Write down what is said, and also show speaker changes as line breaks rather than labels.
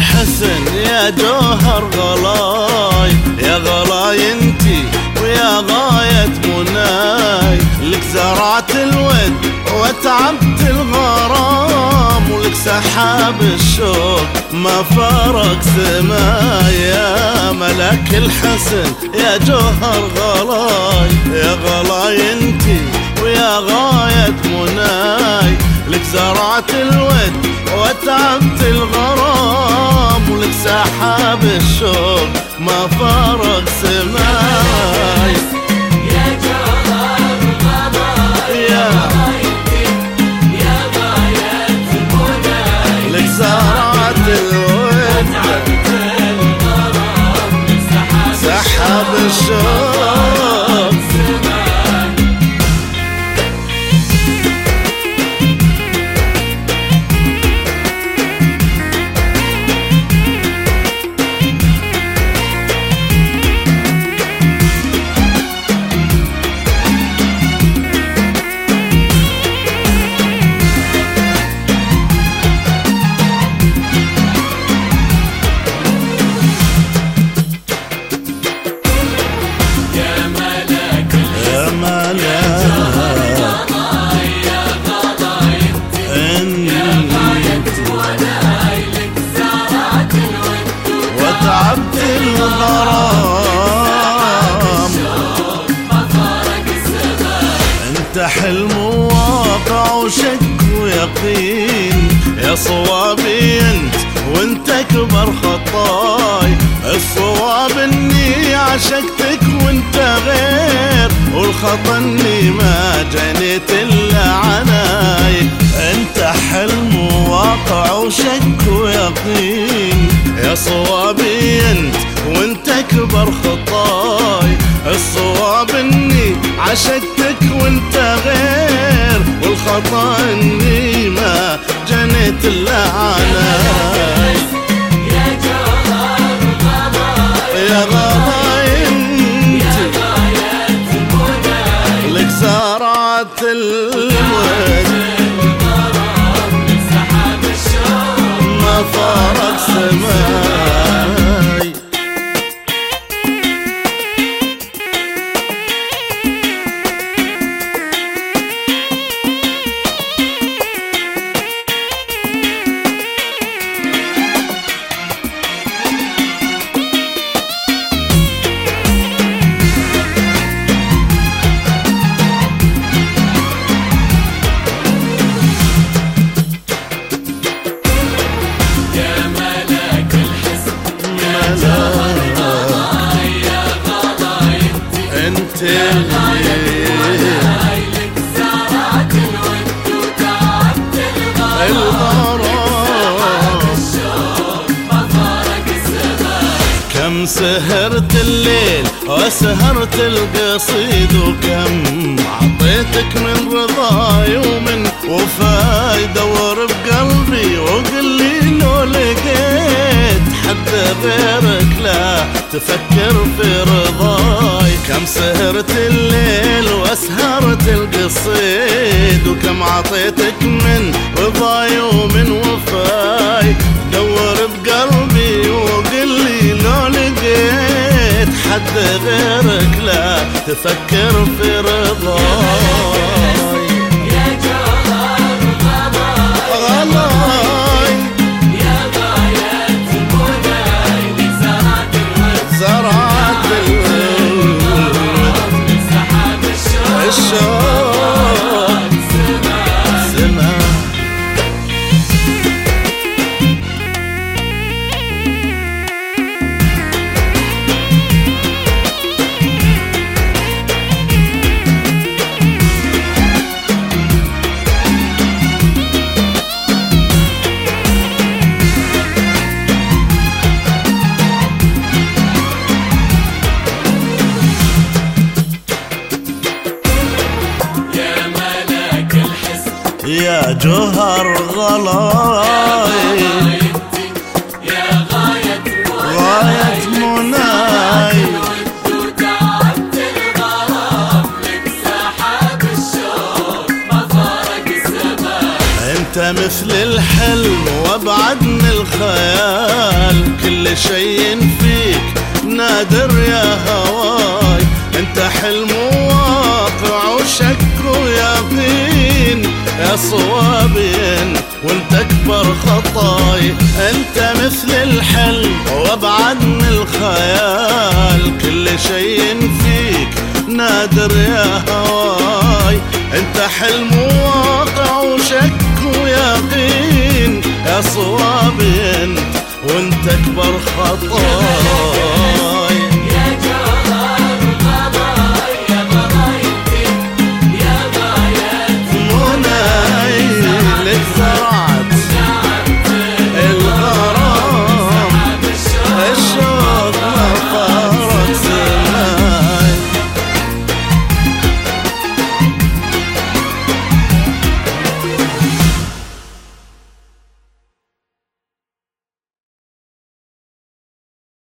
الحسن يا جوهر غلاي، يا غلاي انتي ويا غاية مناي، لك زرعت الود وتعبت الغرام، ولك سحاب الشوق ما فارق سماي. يا ملك الحسن يا جوهر غلاي، يا غلاي انتي ويا غاية مناي، لك زرعت الود وتعبت الغرام، ولك سحاب الشوق ما فارق سماي.
يا جوهر غلاي، يا غايتي يا غاية مناي،
لك زرعت الود
وتعبت الغرام، لك
سحاب الشوق وتعبت الغرام، انت حلم وواقع وشك ويقين، يا صوابي انت وانت اكبر خطاي، الصواب اني عشقتك وانت غير، والخطا اني ما جنيت الا عناي. انت حلم وواقع وشك ويقين، يا صوابي انت وانت اكبر خطاي، الصواب اني عشقتك وانت غير، والخطا اني ما جنيت الا عناي.
يا جوهر غلاي،
يا غلاي انت
يا غاية مناي،
لك زرعت الود
لك سحاب الشوق
ما فارق سماي. انت
لك زرعت الود وتعبت الغرام، الشوق ما فارق الزمان.
كم سهرت الليل وسهرت القصيد، وكم عطيتك من رضاي ومن وفاي، دور بقلبي وقل لي لو لقيت حد غيرك لا تفكر في رضاي. كم سهرت الليل وسهرت القصيد، وكم عطيتك من رضاي ومن وفاي، دور بقلبي وقل لي لو لقيت حد غيرك لا تفكر في رضاي.
يا جوهر
غلاي
يا غاية مناي، لك زرعت الود
زرعت
لك سحاب
الشوق سما. يا جوهر غلاي،
يا غاية
مناي،
وتعبت الغرام، لك سحاب الشوق ما فارق الزمان.
انت مثل الحلم وابعد من الخيال، كل شيء فيك نادر يا هواي، انت حلم وواقع وشك ويقين يا صوابين وانت اكبر خطاي، انت مثل الحلم وابعد من الخيال، كل شيء فيك نادر يا هواي، انت حلم وواقع وشك ويقين يا صوابين وانت اكبر خطاي.